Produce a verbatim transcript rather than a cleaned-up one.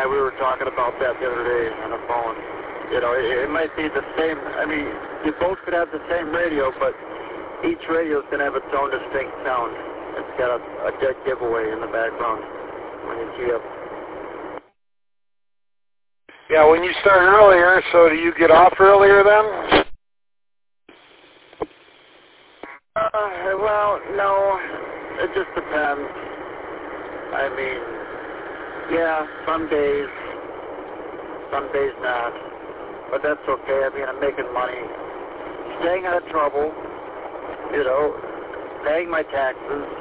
we were talking about that the other day on the phone. You know, it, it might be the same. I mean, you both could have the same radio, but each radio is going to have its own distinct sound. It's got a, a dead giveaway in the background when you key up. Yeah, when you start earlier, so do you get off earlier then? Uh, well, no, it just depends. I mean, yeah, some days, some days not, but that's okay. I mean, I'm making money, staying out of trouble, you know, paying my taxes,